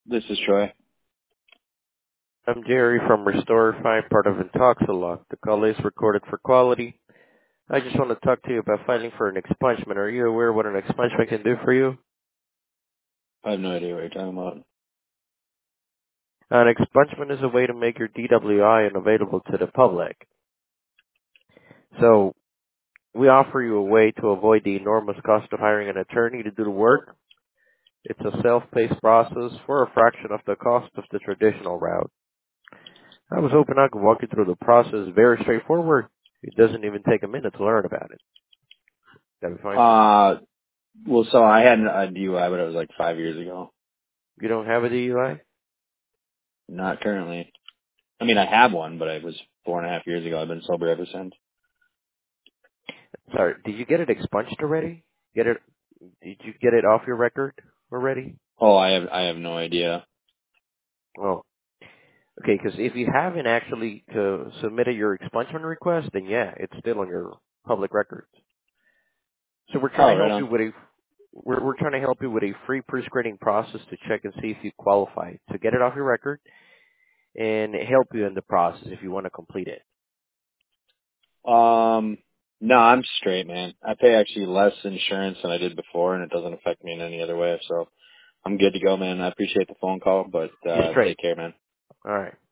This is Troy. I'm Jerry from Restore 5, part of Intoxalock. The call is recorded for quality. I just want to talk to you about filing for an expungement. Are you aware what an expungement can do for you? I have no idea what you're talking about. An expungement is a way to make your DWI unavailable to the public. So, we offer you a way to avoid the enormous cost of hiring an attorney to do the work. It's a self-paced process for a fraction of the cost of the traditional route. I was hoping I could walk you through the process. Very straightforward. It doesn't even take a minute to learn about it. That'd be fine for you. Well, so I had a DUI, but it was like 5 years ago. You don't have a DUI? Not currently. I mean, I have one, but it was 4.5 years ago. I've been sober ever since. Sorry, did you get it expunged already? Did you get it off your record already? Oh, I have no idea. Oh, okay, because if you haven't actually submitted your expungement request, then yeah, it's still on your public records. So we're trying Oh, to right help you on. with we're trying to help you with a free pre-screening process to check and see if you qualify to get it off your record and help you in the process if you want to complete it. No, I'm straight, man. I pay actually less insurance than I did before, and it doesn't affect me in any other way. So I'm good to go, man. I appreciate the phone call, but You're straight. take care, man. All right.